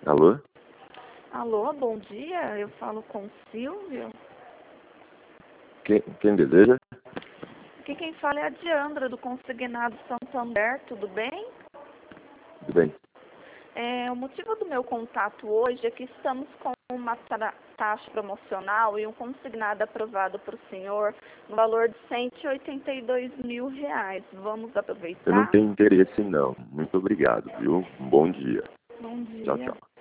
Alô? Alô, bom dia. Eu falo com o Silvio. Quem deseja? Aqui quem fala é a Diandra, do Consignado Santander. Tudo bem? Tudo bem. O motivo do meu contato hoje é que estamos com uma taxa promocional e um consignado aprovado para o senhor no valor de R$ 182 mil. Vamos Eu não aproveitar? tenho interesse não. Muito obrigado, viu? Um bom dia. Bom Tchau, dia. tchau.